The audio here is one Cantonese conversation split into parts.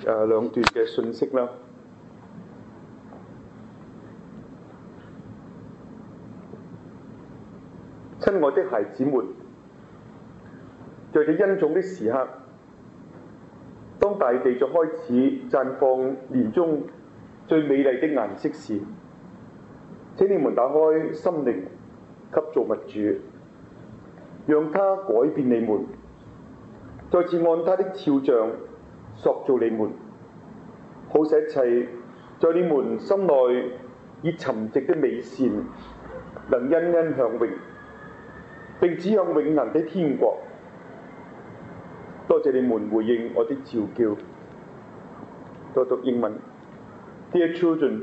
兩段嘅信息啦。親愛的孩子們，在這恩寵的時刻，當大地就開始綻放年中最美麗的顏色時，請你們打開心靈給造物主，讓他改變你們，再次按他的肖像塑造你們，好使一切在你們心內已沉寂的美善能欣欣向榮，並指向永恆的天國。多謝你們回應我的召叫。多讀英文。Dear children,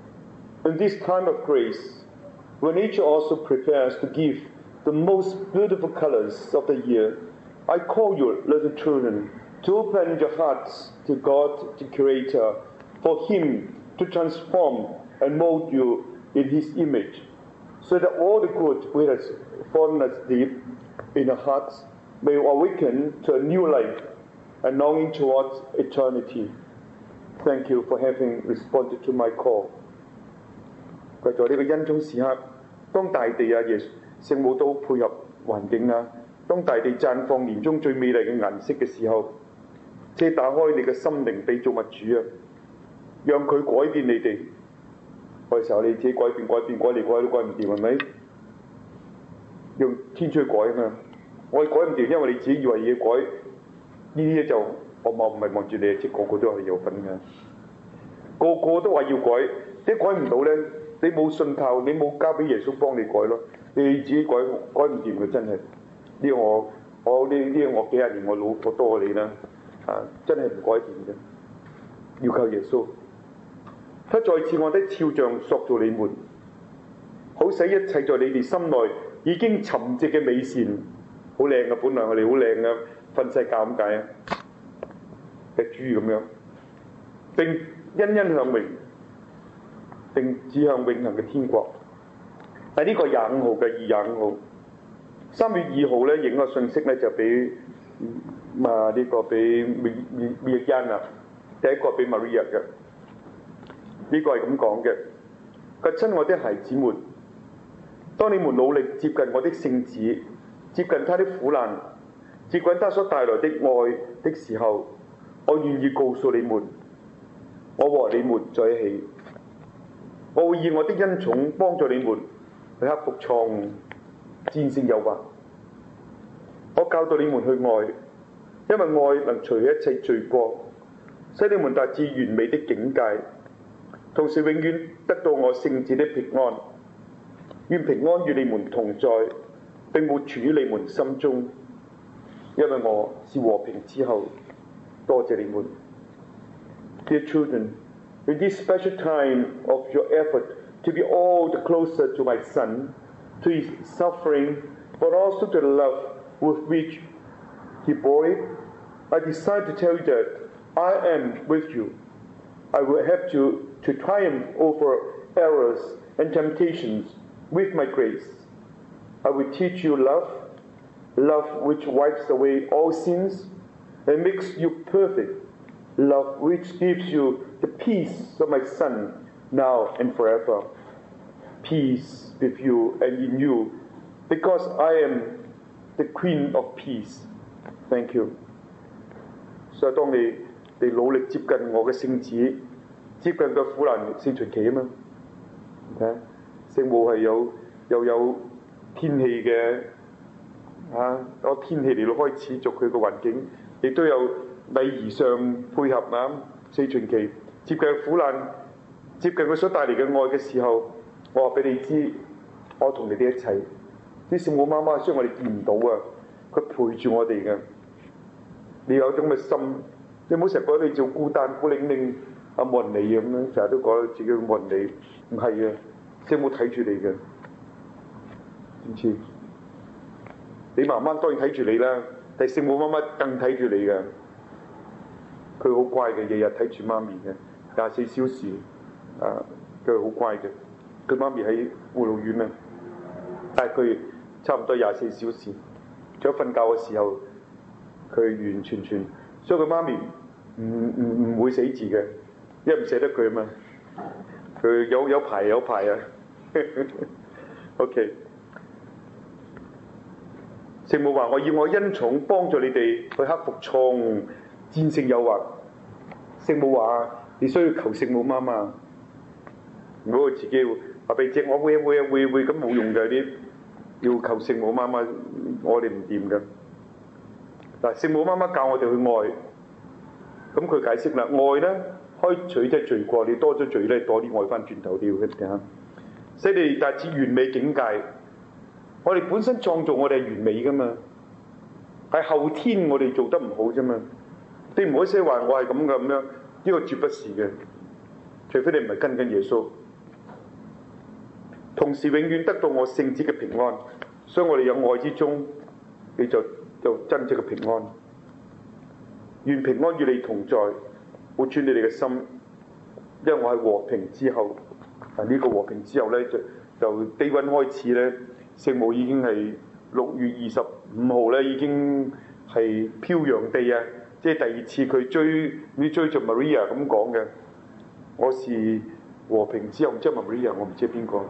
in this time of grace, when nature also prepares to give the most beautiful colors of the year, I call you, little children, to open your hearts to God, the Creator, for Him to transform and mold you in His image, so that all the good which has fallen asleep in your hearts may awaken to a new life and longing towards eternity. Thank you for having responded to my call. 在呢個恩寵時刻，當大地聖母都配合環境當大地綻放年中最美麗嘅顏色嘅時候，即係打開你嘅心靈俾造物主讓佢改變你哋。嗰時候你自己改嚟改去都改唔掂，係咪？用天主去改我哋改唔掂，因為你自己以為要改呢啲嘢就我唔係望住你，即係個個都係有份嘅，個個都話要改，你改唔到咧，你冇信靠，你冇交俾耶穌幫你改咯，你自己改唔掂嘅真係。呢個我幾廿年我老過多過你啦，真係唔改掂嘅，要靠耶穌。他再次按的肖像塑造你們，好使一切在你哋心內已經沉寂嘅美善，好靚嘅，本來我哋好靚嘅，瞓世覺咁解嘅豬咁樣，並欣欣向榮，並指向永恆嘅天國。係呢個25號嘅2月25號，3月2號咧影個信息咧就俾呢個俾米恩啊，第一個俾 Maria 嘅。呢個係咁講嘅，佢親愛的孩子們，當你們努力接近我的聖子，接近他的苦難，接近他所帶來的愛的時候，我願意告訴你們，我和你們在一起，我會以我的恩寵幫助你們去克服錯誤，戰勝誘惑。我教導你們去愛，因為愛能除去一切罪過，使你們達至完美的境界。同時永遠得到我聖子的平安，願平安與你們同在，並活存於你們心中，因為我是和平之後。多謝你們。Dear children, in this special time of your effort to be all the closer to my Son, to his suffering, but also to the love with which he bore it, I decide to tell you that I am with you. I will help you to triumph over errors and temptations with my grace. I will teach you love which wipes away all sins and makes you perfect, love which gives you the peace of my Son now and forever. Peace with you and in you, because I am the Queen of Peace. Thank you. 所以當你努力接近我嘅聖子，接近個苦難四旬期嘛，睇聖母係又有天氣嘅攞天氣嚟到開始做佢個環境，亦都有禮儀上配合四旬期接近苦難，接近佢所帶嚟嘅愛嘅時候，我話俾你知，我同你哋一齊。啲聖母媽媽雖然我哋見唔到佢陪住我哋嘅。你有種嘅心，你唔好成日覺得你做孤單孤零零冇人理咁樣，成日都覺得自己冇人理，唔係嘅，聖母睇住你嘅，知唔知？你媽媽當然睇住你啦，但係聖母媽媽更睇住你嘅，佢好乖嘅，日日睇住媽咪嘅，24小時佢好乖嘅，佢媽咪喺護老院但係佢差唔多24小時，除咗瞓覺嘅時候。佢完全，所以佢媽咪唔會死字嘅，因為唔捨得佢啊嘛。佢有排啊。OK。聖母話：我要我恩寵幫助你哋去克服錯誤，戰勝誘惑。聖母話：你需要求聖母媽媽。如果佢自己話俾你知，我會咁冇用嘅，啲要求聖母媽媽，我哋唔掂嘅。嗱，聖母媽媽教我哋去愛，咁佢解釋啦，愛咧開取即係罪過，你多咗罪咧，多啲愛翻轉頭，你要嘅嚇，使你達至完美境界。我哋本身創造我哋係完美噶嘛，係後天我哋做得唔好啫嘛。你唔可以寫話我係咁嘅咁樣，呢個絕不是嘅，除非你唔係跟緊耶穌。同時永遠得到我聖子嘅平安，所以我哋有愛之中，你就真正嘅平安。願平安與你同在，活穿你哋嘅心，因為我係和平之後。呢個和平之後咧，就低溫開始咧，聖母已經係6月25號咧，已經係飄揚地啊！即係第二次佢追著 Maria 咁講嘅，我是和平之後，唔知係 Maria，我唔知係邊個。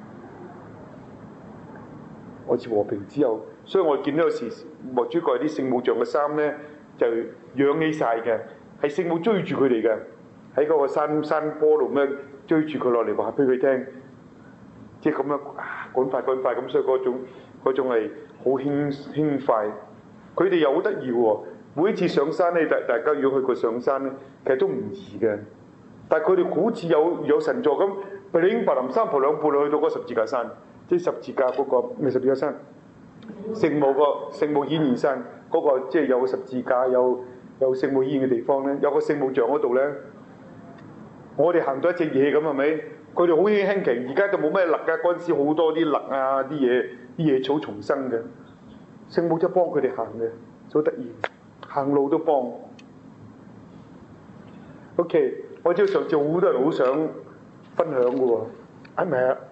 我是和平之後，所以我見到有時莫主蓋啲聖母像嘅衫咧，就揚起晒嘅，係聖母追住佢哋嘅，喺嗰個山坡度咩追住佢落嚟話俾佢聽，即係咁樣趕快咁，所以嗰種係好輕快。佢哋又好得意喎，每一次上山咧，大家如果去過上山咧，其實都唔易嘅，但係佢哋好似有神助咁，白領白林三步兩步去到嗰十字架山。即係十字架嗰個咩十字架山？聖母顯現山嗰個，即係有個十字架，有聖母顯現嘅地方咧，有個聖母像嗰度咧。我哋行到一隻嘢咁係咪？佢哋好輕奇，而家就冇咩勒㗎。嗰陣時好多啲勒啊，啲野草叢生嘅。聖母就幫佢哋行嘅，好得意，行路都幫。OK， 我知道上次好多人好想分享嘅喎，係咪啊？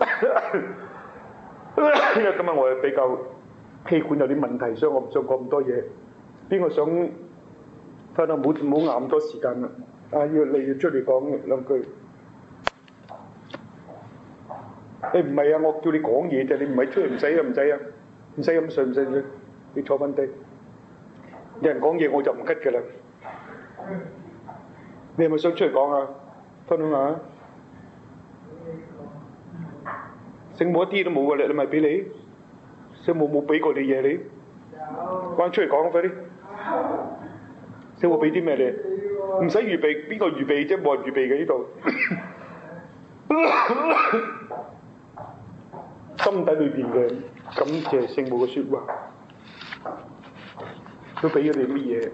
因為今日我比較氣管有啲問題，所以我唔想講咁多嘢。邊個想分享？唔好咁多時間啦。你要出嚟講兩句。唔係啊，我叫你講嘢啫，你唔係出嚟唔使啊，唔使咁順唔使，你坐翻低。有人講嘢我就唔吉㗎啦。你係咪想出嚟講啊？分享下。聖母一啲都冇㗎，你咪俾你。聖母冇俾過你嘢你。關出嚟講快啲。聖母俾啲咩你？唔使預備，邊個預備啫？冇人預備嘅呢度。心底裏邊嘅感謝聖母嘅説話，都俾咗你乜嘢？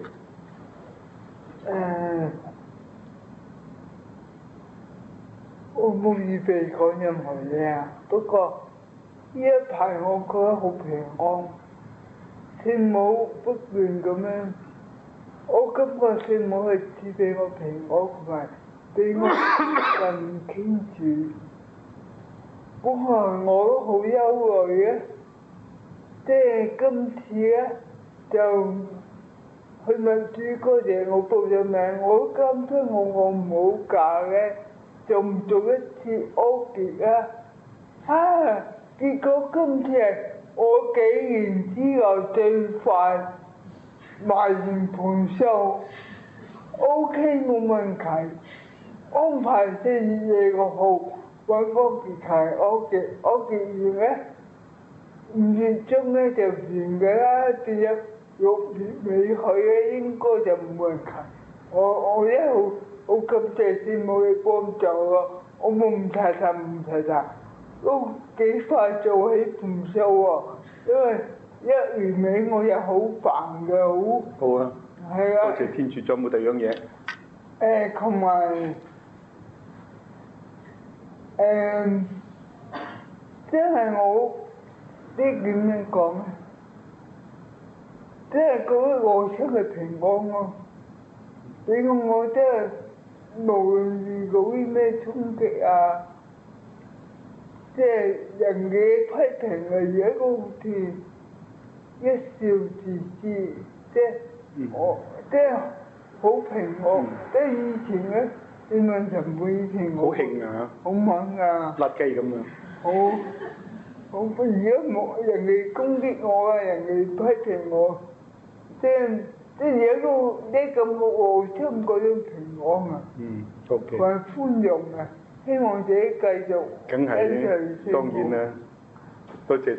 我冇預備講任何嘢啊，不過呢一排我覺得好平安，聖母不斷咁樣，我感覺聖母係賜俾我平安同埋俾我人傾住。本來我都好憂慮嘅，即係今次咧就去民主嗰陣我報咗名，我都擔心我唔好嫁嘅。做唔做一次屙結啊！結果今次係我幾年之內最快埋完盤數 ，OK 冇問題。安排4月2號揾個結期屙結完咧，5月中咧就完㗎啦，至咗6月尾去咧應該就冇問題。我一路。好感謝聖母嘅幫助啊！我唔查都幾快做起盤數喎，因為1年尾我又好煩嘅， 好啊， 係啊， 多謝天主，仲有冇第二樣嘢？ 同埋真係我呢點樣講咧？真係覺得我出嚟平安咯，俾我真係。無論遇到啲咩衝擊啊，即係人嘅批評啊，而家都好似一笑置之，即係我即係好平和，即係以前咧，你問陳貝以前好興啊， 好猛啊， 甩雞咁啊， 好而家冇人哋攻擊我啊，人哋批評我，即係而家都呢咁我差唔多都平安啊， OK， 我係寬容啊，希望自己繼續梗係咧，當然啦，多謝。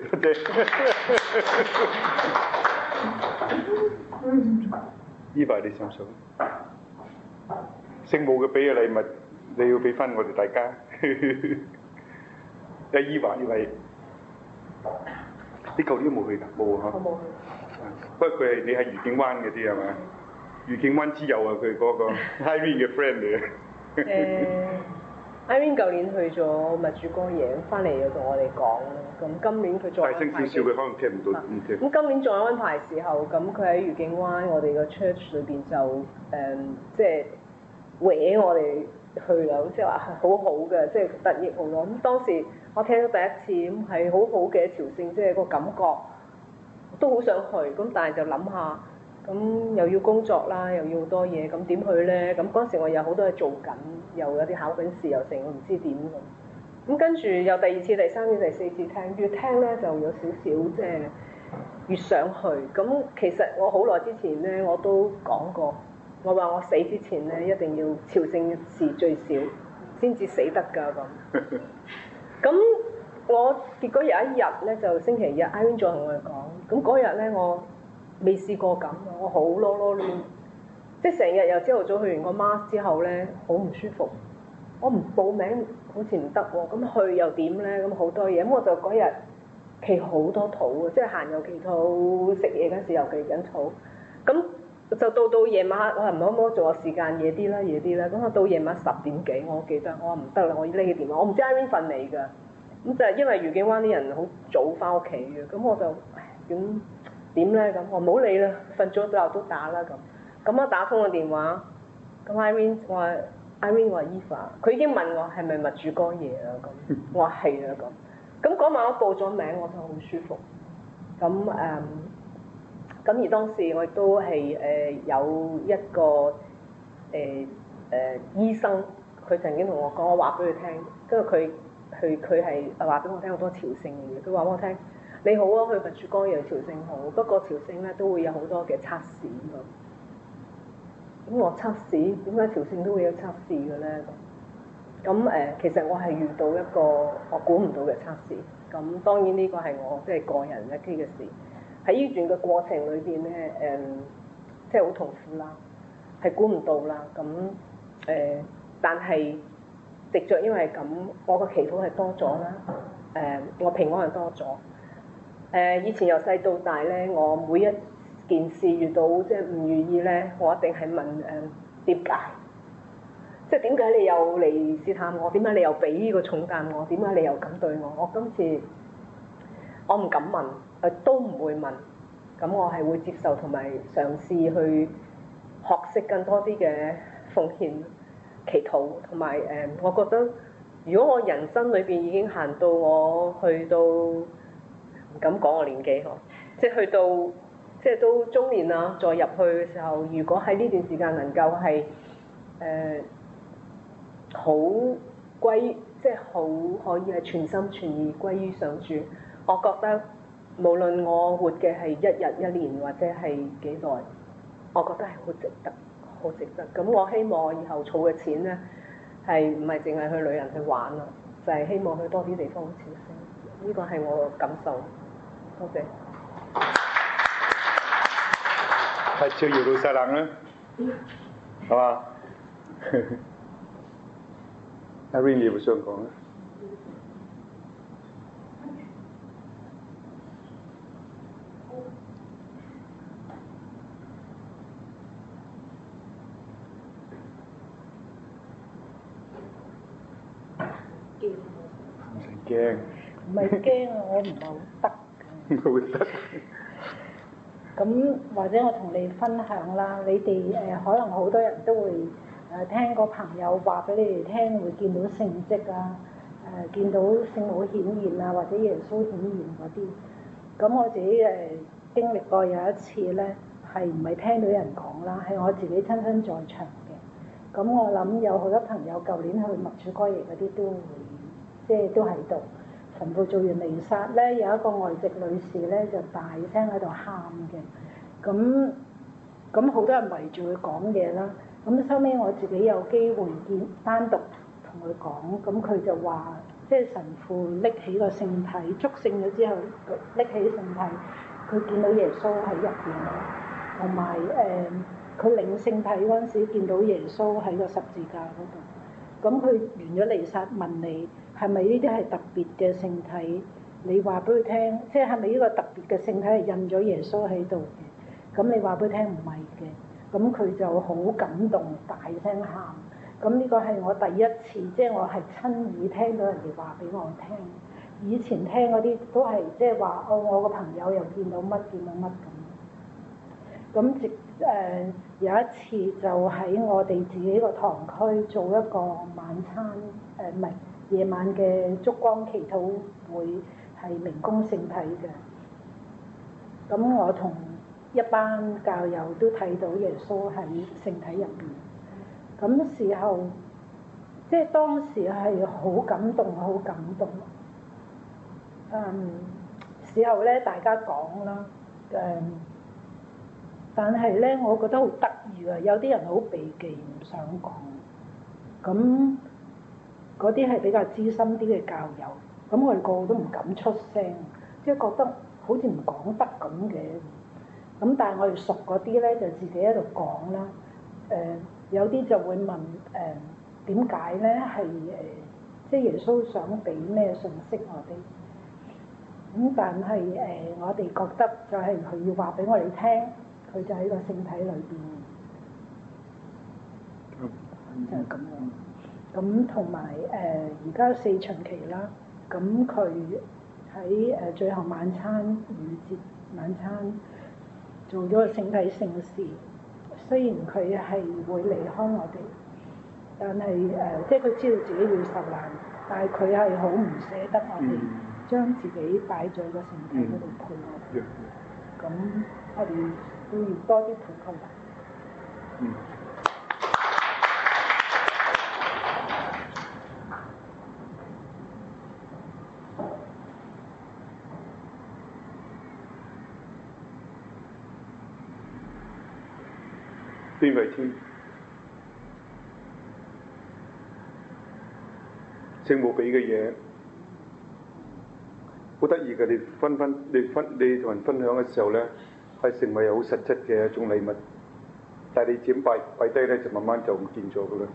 依排你想唔想？聖母嘅俾嘅禮物，你要俾翻我哋大家。依華呢位，你舊年都冇去㗎？冇啊！ 我冇去。 不過佢係你係愉景灣嗰啲係咪？愉景灣之友啊，佢嗰個 Irene 嘅 friend 嚟嘅。 Irene 舊年去咗密主歌夜，翻嚟又同我哋講啦。咁今年佢再大聲少少，佢可能聽唔到，唔聽。 咁今年再安排時候，咁佢喺愉景灣我哋個 church 裏邊就即係搲我哋去啦，即係話係好好嘅，即係得益好多。咁當時我聽到第一次咁係好好嘅朝聖，即係個感覺都好想去。咁但係就諗下，咁又要工作啦，又要好多嘢，咁點去咧？咁嗰時我有好多嘢做緊，又有啲考緊試，又成，我唔知點咁。咁跟住又第二次、第三次、第四次聽，越聽咧就有少少即係越想去。咁其實我好耐之前咧我都講過，我話我死之前咧一定要朝聖一次最少，先至死得㗎咁。咁我結果有一日咧就星期日 Irene 再同我哋講，咁嗰日咧我未試過咁，我好囉囉攣，即係成日由朝頭早去完個 mass 之後咧好唔舒服。我唔報名好似唔得喎，咁去又點咧？咁好多嘢，咁我就嗰日祈好多禱啊，即係行又祈禱，食嘢嗰時又祈緊禱。咁就到夜晚黑，我話唔可唔可以做個時間夜啲啦，夜啲啦。咁我到夜晚10點幾，我記得我話唔得啦，我要拎起電話，我唔知 Irene 瞓嚟㗎。咁就係因為愉景灣啲人好早翻屋企嘅，咁我就咁點咧？咁我唔好理啦，瞓咗之後都打啦咁。咁我打通個電話，咁 Irene 我話。Irene 話 Eva， 佢已經問我係咪密主歌夜啦咁，我話係啊咁。咁嗰晚我報咗名，我就好舒服。咁而當時我亦都係有一個醫生，佢曾經同我講，我話俾佢聽，跟住佢係話俾我聽好多朝聖嘅嘢。佢話俾我聽，你好啊，去密主歌夜朝聖好，不過朝聖咧都會有好多嘅測試㗎。咁我測試點解朝聖都會有測試嘅咧？咁其實我係遇到一個我估唔到嘅測試。咁當然呢個係我即係個人一啲嘅事。喺呢段嘅過程裏邊咧，即係好痛苦啦，係估唔到啦。咁但係藉著因為咁，我個祈禱係多咗啦。我平安係多咗。以前由細到大咧，我每一件事遇到即係唔如意咧，我一定係問點解？即係點解你又嚟試探我？點解你又俾呢個重擔我？點解你又咁對我？我今次我唔敢問，都唔會問。咁我係會接受同埋嘗試去學識更多啲嘅奉獻、祈禱，同埋我覺得如果我人生裏邊已經行到我去到唔敢講我年紀嗬，即係去到。即係都中年啦，再入去嘅時候，如果喺呢段時間能夠係好歸，即係好可以係全心全意歸於上主，我覺得無論我活嘅係一日一年或者係幾耐，我覺得係好值得，好值得。咁我希望我以後儲嘅錢咧，係唔係淨係去旅行去玩咯，就係希望去多啲地方朝聖。呢個係我嘅感受。多謝。 係超越老細冷啦，係嘛？Irene 你有冇想講啊？唔使驚。 唔係驚啊！我唔係好得。 唔會得。 咁或者我同你分享啦，你哋可能好多人都會聽過朋友話俾你哋聽，會見到聖跡啊，見到聖母顯現啊，或者耶穌顯現嗰啲。咁我自己經歷過有一次咧， 係唔係聽到人講啦，係我自己親身在場嘅。咁我諗有好多朋友舊年去默主哥耶嗰啲都會，即係都喺度。神父做完彌撒咧，有一個外籍女士咧就大聲喺度喊嘅。咁好多人圍住佢講嘢啦。咁收尾我自己有機會單獨同佢講，咁佢就話，即係神父拎起個聖體，祝聖咗之後拎起聖體，佢見到耶穌喺入邊，同埋佢領聖體嗰陣時見到耶穌喺個十字架嗰度。咁佢完咗彌撒問你係咪呢啲係特別嘅聖體？你話俾佢聽，即係咪呢個特別嘅聖體係印咗耶穌喺度嘅？咁你話俾佢聽唔係嘅。咁佢就好感動，大聲喊。咁呢個係我第一次，即係我係親耳聽到人哋話俾我聽。以前聽嗰啲都係即係話，我個朋友又見到乜咁。咁有一次就喺我哋自己個堂區做一個晚餐，唔係夜晚嘅燭光祈禱會，係明供聖體嘅。咁我同一班教友都睇到耶穌喺聖體入邊。咁時候，即係當時係好感動，好感動。時候咧，大家講啦，但係咧，我覺得好得意啊！有啲人好避忌，唔想講。咁嗰啲係比較資深啲嘅教友，咁我哋個個都唔敢出聲，即係覺得好似唔講得咁嘅。咁但係我哋熟嗰啲咧，就自己喺度講啦。有啲就會問點解咧？係即係耶穌想俾咩信息我哋？咁但係我哋覺得就係佢要話俾我哋聽，佢就喺個聖體裏邊，就係咁樣。咁同埋而家四旬期啦，咁佢喺最後晚餐逾節晚餐做咗個聖體聖事。雖然佢係會離開我哋，但係即係佢知道自己要受難，但係佢係好唔捨得我哋，將自己擺在個聖體嗰度陪我哋。咁我哋都要多啲陪佢。 邊位添？聖母俾嘅嘢好得意嘅，你同人分享嘅時候咧，係成為好實質嘅一種禮物。但係你點擺低咧，就慢慢就唔見咗㗎啦。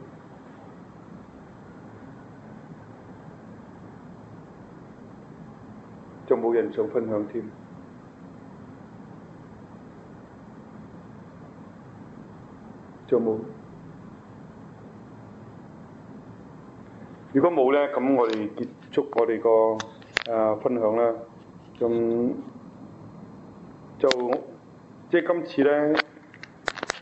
就冇人想分享添。仲冇？如果冇咧，咁我哋結束我哋個分享啦。咁就即係今次咧。